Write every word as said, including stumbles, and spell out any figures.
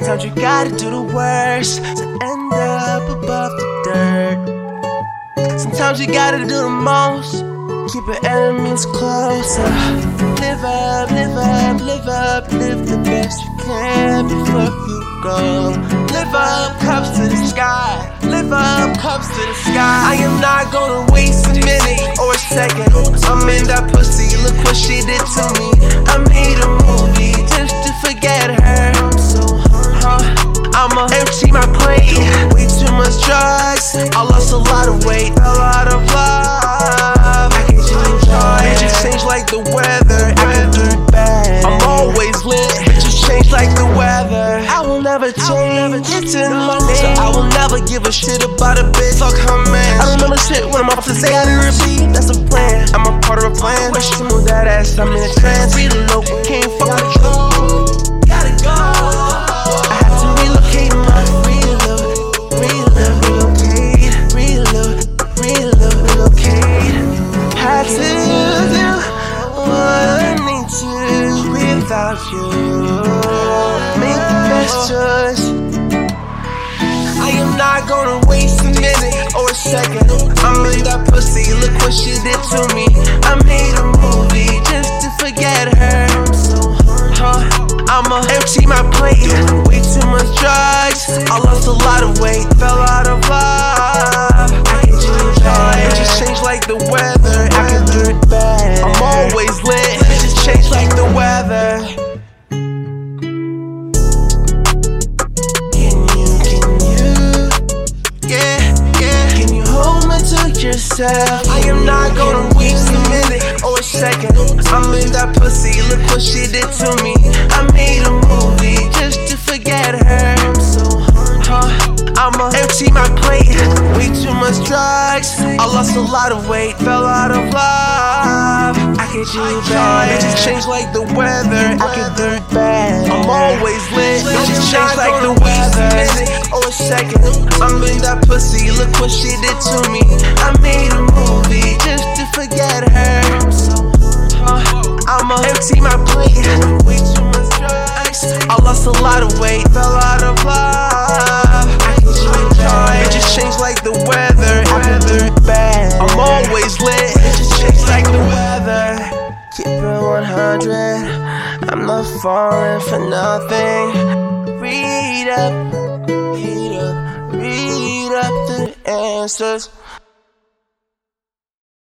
Sometimes you gotta do the worst to end up above the dirt. Sometimes you gotta do the most, keep your enemies closer. Live up, live up, live up, live the best you can before you go. Live up, cups to the sky. Live up, cups to the sky. I am not gonna waste a minute or a second. I'm in that pussy, look what she did to me. I made a movie just to forget her. I'm so hungry. I'ma empty my plate. Way too much drugs. I lost a lot of weight, fell out of love. I can enjoy it. Bitches change like the weather. I can do it bad. I'm always lit. Bitches change like the weather. I will never change. It's in my name. So I will never give a shit about a bitch. Fuck her man. I remember shit when I'm off to say I didn't repeat. That's a plan. I'm a part of a plan. Wish to move that ass. I'm in a trance. Reload. Can't fuck with the truth. Gotta go. I have to relocate my reload. Reload. Relocate. Reload. Reload. Relocate. Had to do what I need to without you. Make the best choice. I am not gonna waste a minute or a second. I'm in that pussy, look what she did to me. I made a movie just to forget her. Huh? I'ma empty my plate. Way too much drugs. I lost a lot of weight, fell out of love. I can enjoy it. Just change like the weather. I can do it bad. I'm always lit. Just change like the weather. Yourself. I am not gonna waste a minute or a second. I'm in that pussy, look what she did to me. I made a movie just to forget her. Huh? I'ma empty my plate. Way too much drugs. I lost a lot of weight, fell out of love. I can do it bad. Bitches change like the weather. I can do it bad. I'm always lit. Bitches change like the weather. Or a second. I'm in that pussy, look what she did to me. I made a movie just to forget her. Huh? I'ma empty my plate. Way too much drugs. I lost a lot of weight, fell out of love. I can enjoy it. Bitches change like the weather. I can do it bad. I'm always lit. Bitches change like the weather. Keep it one hundred. I'm not falling for nothing. Read up, read up, read up the answers.